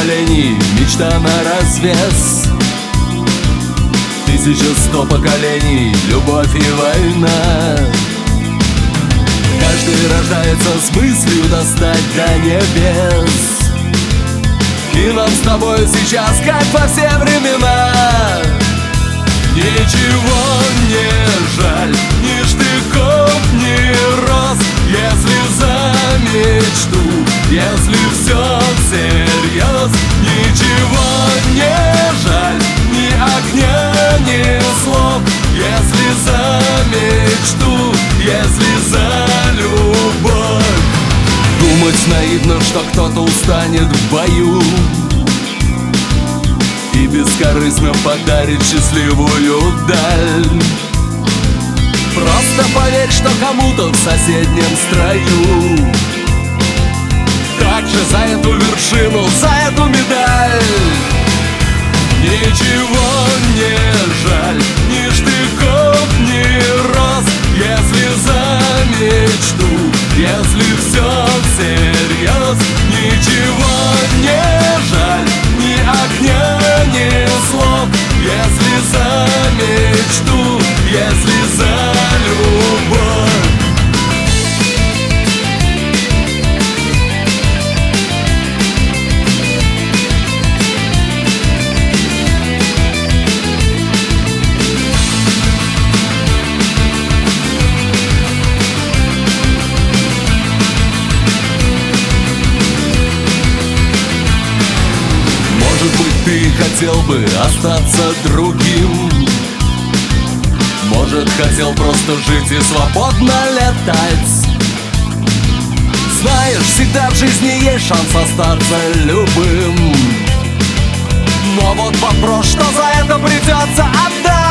поколений, мечта на развес. 1100 поколений, любовь и война. Каждый рождается с мыслью достать до небес. И нам с тобой сейчас, как во все времена, ничего не жаль, ни штыков, ни роз. Если за мечту, если все всерьез, ничего не жаль, ни огня, ни слов. Если за мечту, если за любовь. Думать наивно, что кто-то устанет в бою и бескорыстно подарит счастливую даль. Просто поверь, что кому-то в соседнем строю также за эту вершину, за эту медаль. Ничего не жаль, ни штыков, ни роз. Если за мечту, если все всерьез, ничего не жаль, ни огня, ни слов. Если за мечту, если за любовь. Ты хотел бы остаться другим, может, хотел просто жить и свободно летать. Знаешь, всегда в жизни есть шанс остаться любым. Но вот вопрос, что за это придется отдать.